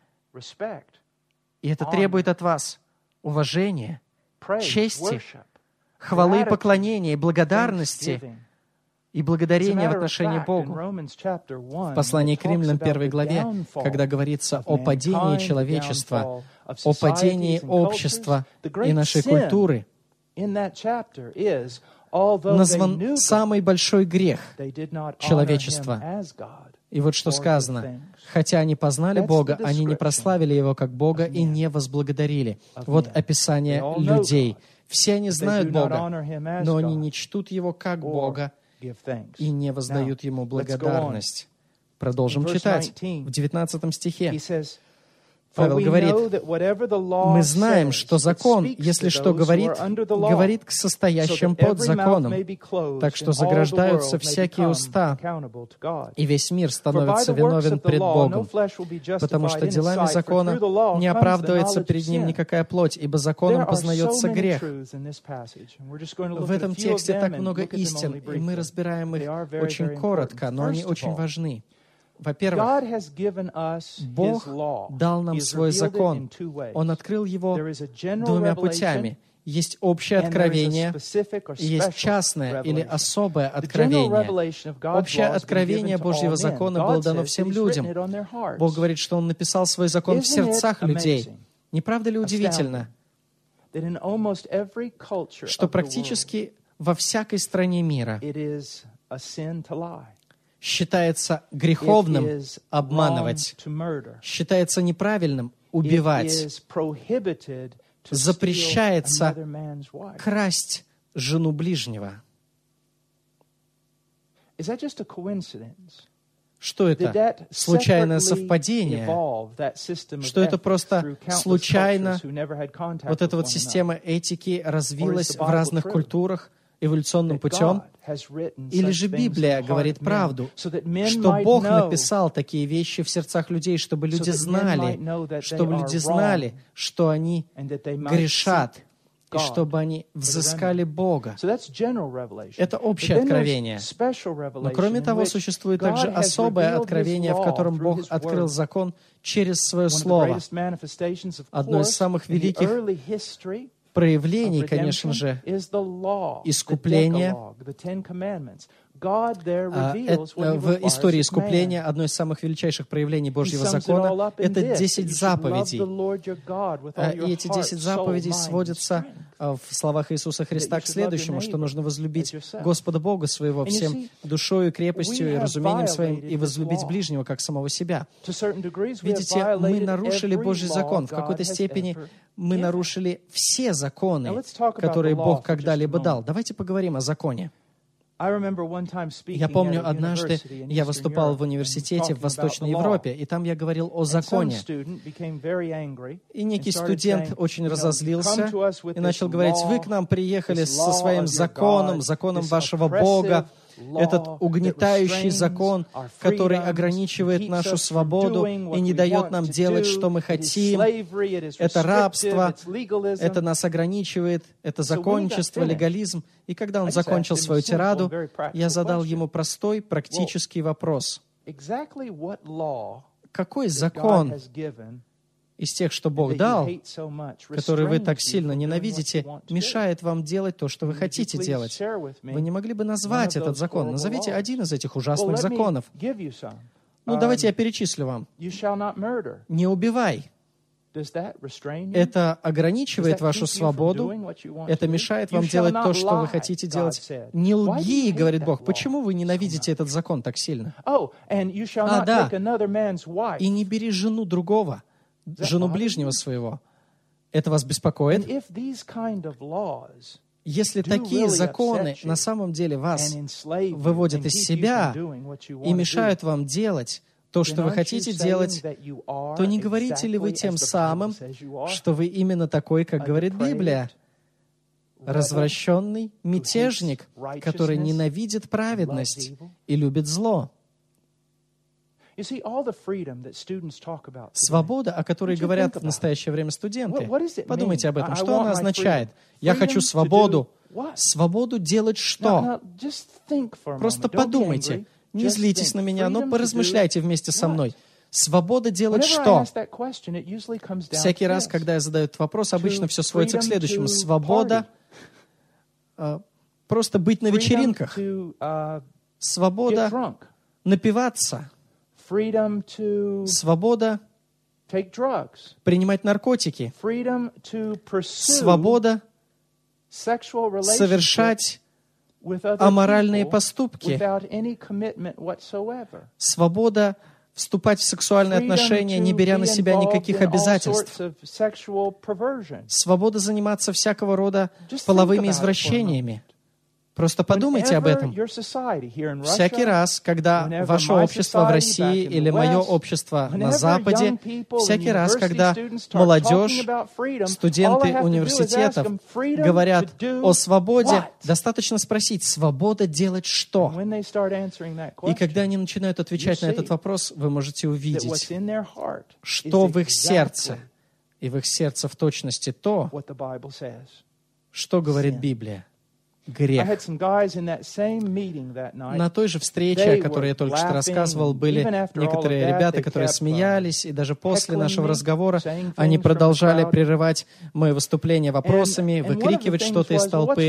И это требует от вас уважения, чести, хвалы и поклонения, и благодарности, и благодарения в отношении Богу. В послании к Римлянам 1 главе, когда говорится о падении человечества, о падении общества и нашей культуры, назван самый большой грех человечества. И вот что сказано: «Хотя они познали Бога, они не прославили Его как Бога и не возблагодарили». Вот описание людей. Все они знают Бога, но они не чтут Его как Бога и не воздают Ему благодарность. Продолжим читать. В 19 стихе Павел говорит: «Мы знаем, что закон, если что говорит, говорит к состоящим под законом, так что заграждаются всякие уста, и весь мир становится виновен пред Богом, потому что делами закона не оправдывается перед Ним никакая плоть, ибо законом познается грех». В этом тексте так много истин, и мы разбираем их очень коротко, но они очень важны. Во-первых, Бог дал нам свой закон. Он открыл его двумя путями. Есть общее откровение, и есть частное или особое откровение. Общее откровение Божьего закона было дано всем людям. Бог говорит, что Он написал свой закон в сердцах людей. Не правда ли удивительно, что практически во всякой стране мира считается греховным обманывать, считается неправильным убивать, запрещается красть жену ближнего. Что это? Случайное совпадение? Что это просто случайно? Вот эта вот система этики развилась в разных культурах эволюционным путем? Или же Библия говорит правду, что Бог написал такие вещи в сердцах людей, чтобы люди знали, что они грешат, и чтобы они взыскали Бога. Это общее откровение. Но кроме того, существует также особое откровение, в котором Бог открыл закон через Свое Слово. Одно из самых великих проявлений, конечно же, искупления. В истории искупления одно из самых величайших проявлений Божьего закона — это 10 заповедей. И эти 10 заповедей сводятся в словах Иисуса Христа к следующему, что нужно возлюбить Господа Бога своего всем душою, крепостью и разумением своим, и возлюбить ближнего, как самого себя. Видите, мы нарушили Божий закон. В какой-то степени мы нарушили все законы, которые Бог когда-либо дал. Давайте поговорим о законе. Я помню, однажды я выступал в университете в Восточной Европе, и там я говорил о законе. И некий студент очень разозлился и начал говорить: «Вы к нам приехали со своим законом, законом вашего Бога, этот угнетающий закон, который ограничивает нашу свободу и не дает нам делать, что мы хотим. Это рабство, это нас ограничивает, это законничество, легализм». И когда он закончил свою тираду, я задал ему простой, практический вопрос. Какой закон из тех, что Бог дал, который вы так сильно ненавидите, мешает вам делать то, что вы хотите делать? Вы не могли бы назвать этот закон? Назовите один из этих ужасных законов. Ну, давайте я перечислю вам. Не убивай. Это ограничивает вашу свободу, это мешает вам делать то, что вы хотите делать. Не лги, говорит Бог. Почему вы ненавидите этот закон так сильно? Да. И не бери жену другого, жену ближнего своего. Это вас беспокоит? Если такие законы на самом деле вас выводят из себя и мешают вам делать то, что вы хотите делать, то не говорите ли вы тем самым, что вы именно такой, как говорит Библия, развращенный мятежник, который ненавидит праведность и любит зло? Свобода, о которой говорят в настоящее время студенты, подумайте об этом. Что она означает? Я хочу свободу. Свободу делать что? Просто подумайте. Не злитесь на меня, но поразмышляйте вместе со мной. Свобода делать что? Всякий раз, когда я задаю этот вопрос, обычно все сводится к следующему. Свобода просто быть на вечеринках. Свобода напиваться. Свобода принимать наркотики. Свобода совершать аморальные поступки. Свобода вступать в сексуальные отношения, не беря на себя никаких обязательств. Свобода заниматься всякого рода половыми извращениями. Просто подумайте об этом. Всякий раз, когда ваше общество в России или мое общество на Западе, всякий раз, когда молодежь, студенты университетов говорят о свободе, достаточно спросить, свобода делать что? И когда они начинают отвечать на этот вопрос, вы можете увидеть, что в их сердце, и в их сердце в точности то, что говорит Библия. Грех. На той же встрече, о которой я только что рассказывал, были некоторые ребята, которые смеялись, и даже после нашего разговора они продолжали прерывать мое выступление вопросами, выкрикивать что-то из толпы.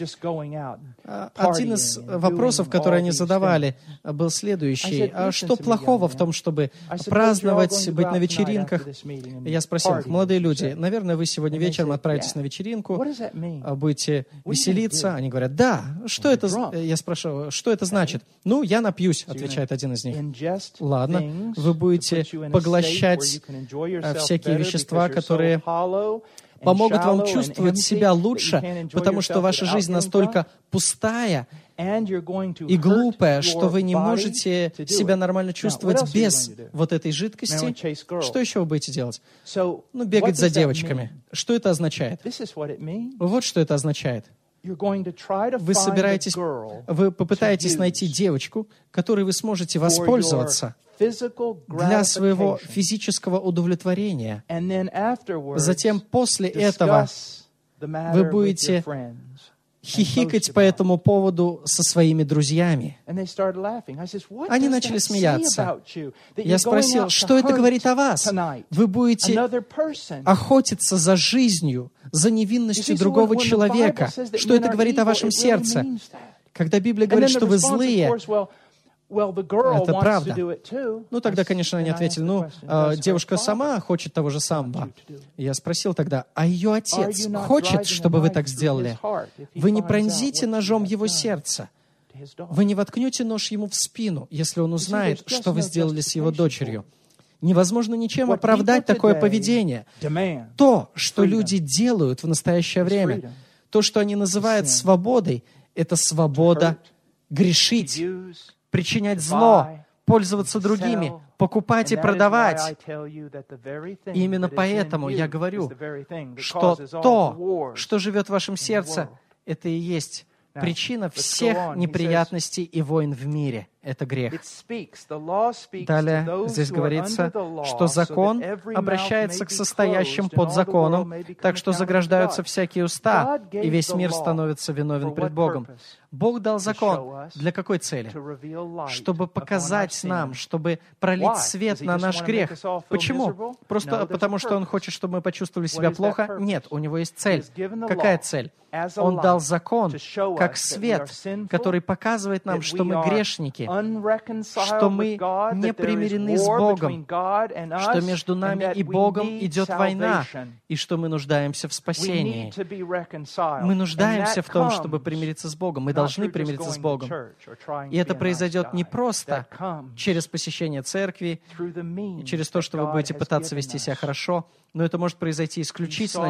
Один из вопросов, который они задавали, был следующий. А что плохого в том, чтобы праздновать, быть на вечеринках? Я спросил их, молодые люди, наверное, вы сегодня вечером отправитесь на вечеринку, будете веселиться. Они говорят, да, что это? Я спрашиваю, что это значит? Ну, я напьюсь, отвечает один из них. Ладно, вы будете поглощать всякие вещества, которые помогут вам чувствовать себя лучше, потому что ваша жизнь настолько пустая и глупая, что вы не можете себя нормально чувствовать без вот этой жидкости. Что еще вы будете делать? Ну, бегать за девочками. Что это означает? Вот что это означает. Вы собираетесь, вы попытаетесь найти девочку, которой вы сможете воспользоваться для своего физического удовлетворения. Затем после этого вы будете хихикать по этому поводу со своими друзьями. Они начали смеяться. Я спросил, что это говорит о вас? Вы будете охотиться за жизнью, за невинностью другого человека. Что это говорит о вашем сердце? Когда Библия говорит, что вы злые, это правда. Ну, тогда, конечно, они ответили, девушка сама хочет того же самого. Я спросил тогда, а ее отец хочет, чтобы вы так сделали? Вы не пронзите ножом его сердце. Вы не воткнете нож ему в спину, если он узнает, что вы сделали с его дочерью. Невозможно ничем оправдать такое поведение. То, что люди делают в настоящее время, то, что они называют свободой, это свобода грешить, причинять зло, пользоваться другими, покупать и продавать. И именно поэтому я говорю, что то, что живет в вашем сердце, это и есть причина всех неприятностей и войн в мире. Это грех. Далее здесь говорится, что закон обращается к состоящим под законом, так что заграждаются всякие уста, и весь мир становится виновен пред Богом. Бог дал закон. Для какой цели? Чтобы показать нам, чтобы пролить свет на наш грех. Почему? Просто потому, что Он хочет, чтобы мы почувствовали себя плохо? Нет, у Него есть цель. Какая цель? Он дал закон как свет, который показывает нам, что мы грешники, что мы не примирены с Богом, что между нами и Богом идет война, и что мы нуждаемся в спасении. Мы нуждаемся в том, чтобы примириться с Богом. Мы должны примириться с Богом. И это произойдет не просто через посещение церкви, через то, что вы будете пытаться вести себя хорошо, но это может произойти исключительно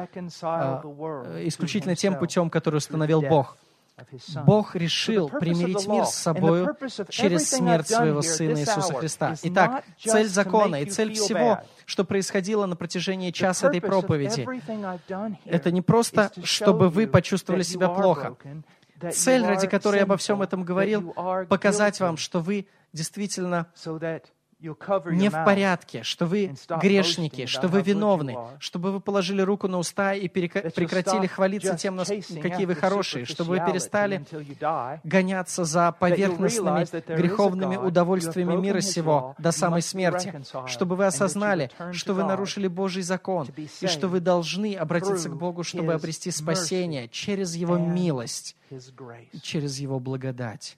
тем путем, который установил Бог. Бог решил примирить мир с собою через смерть Своего Сына Иисуса Христа. Итак, цель закона и цель всего, что происходило на протяжении часа этой проповеди, это не просто, чтобы вы почувствовали себя плохо. Цель, ради которой я обо всем этом говорил, показать вам, что вы действительно не в порядке, что вы грешники, что вы виновны, чтобы вы положили руку на уста и прекратили хвалиться тем, какие вы хорошие, чтобы вы перестали гоняться за поверхностными греховными удовольствиями мира сего до самой смерти, чтобы вы осознали, что вы нарушили Божий закон, и что вы должны обратиться к Богу, чтобы обрести спасение через Его милость, через Его благодать.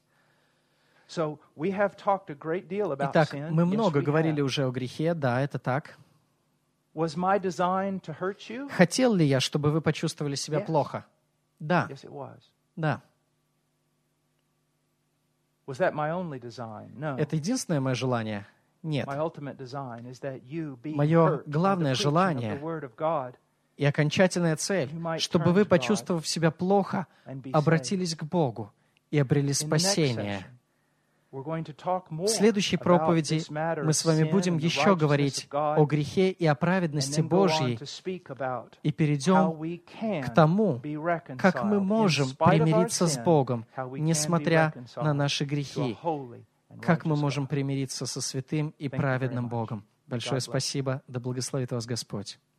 Итак, мы много говорили уже о грехе, да, это так. Хотел ли я, чтобы вы почувствовали себя плохо? Да. Да. Это единственное мое желание? Нет. Мое главное желание И окончательная цель, чтобы вы, почувствовав себя плохо, обратились к Богу и обрели спасение. В следующей проповеди мы с вами будем еще говорить о грехе и о праведности Божьей и перейдем к тому, как мы можем примириться с Богом, несмотря на наши грехи, как мы можем примириться со святым и праведным Богом. Большое спасибо. Да благословит вас Господь.